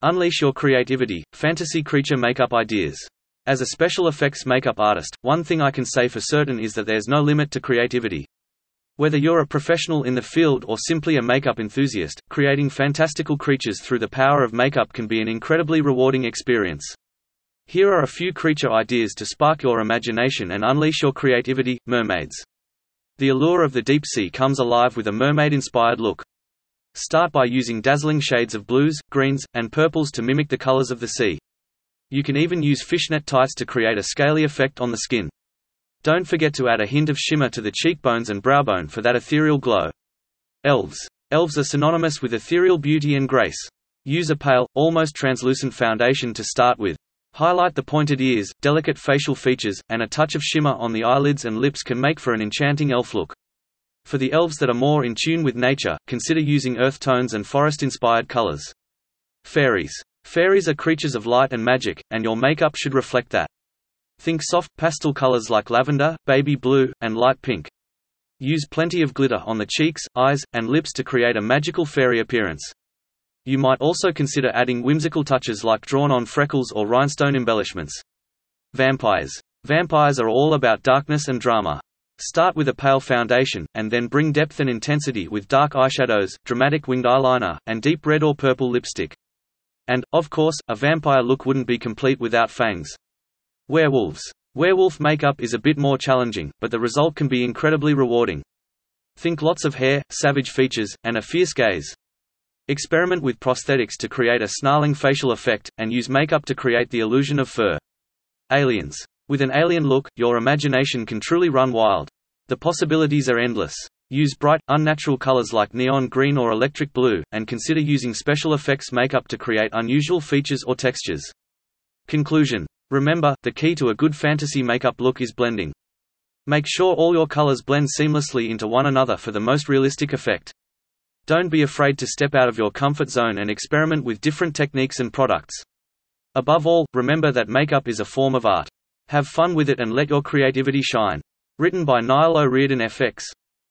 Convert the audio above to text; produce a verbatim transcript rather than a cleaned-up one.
Unleash your creativity, fantasy creature makeup ideas. As a special effects makeup artist, one thing I can say for certain is that there's no limit to creativity. Whether you're a professional in the field or simply a makeup enthusiast, creating fantastical creatures through the power of makeup can be an incredibly rewarding experience. Here are a few creature ideas to spark your imagination and unleash your creativity. Mermaids. The allure of the deep sea comes alive with a mermaid-inspired look. Start by using dazzling shades of blues, greens, and purples to mimic the colors of the sea. You can even use fishnet tights to create a scaly effect on the skin. Don't forget to add a hint of shimmer to the cheekbones and browbone for that ethereal glow. Elves. Elves are synonymous with ethereal beauty and grace. Use a pale, almost translucent foundation to start with. Highlight the pointed ears, delicate facial features, and a touch of shimmer on the eyelids and lips can make for an enchanting elf look. For the elves that are more in tune with nature, consider using earth tones and forest-inspired colors. Fairies. Fairies are creatures of light and magic, and your makeup should reflect that. Think soft, pastel colors like lavender, baby blue, and light pink. Use plenty of glitter on the cheeks, eyes, and lips to create a magical fairy appearance. You might also consider adding whimsical touches like drawn-on freckles or rhinestone embellishments. Vampires. Vampires are all about darkness and drama. Start with a pale foundation, and then bring depth and intensity with dark eyeshadows, dramatic winged eyeliner, and deep red or purple lipstick. And, of course, a vampire look wouldn't be complete without fangs. Werewolves. Werewolf makeup is a bit more challenging, but the result can be incredibly rewarding. Think lots of hair, savage features, and a fierce gaze. Experiment with prosthetics to create a snarling facial effect, and use makeup to create the illusion of fur. Aliens. With an alien look, your imagination can truly run wild. The possibilities are endless. Use bright, unnatural colors like neon green or electric blue, and consider using special effects makeup to create unusual features or textures. Conclusion. Remember, the key to a good fantasy makeup look is blending. Make sure all your colors blend seamlessly into one another for the most realistic effect. Don't be afraid to step out of your comfort zone and experiment with different techniques and products. Above all, remember that makeup is a form of art. Have fun with it and let your creativity shine. Written by Niall O'Riordan F X.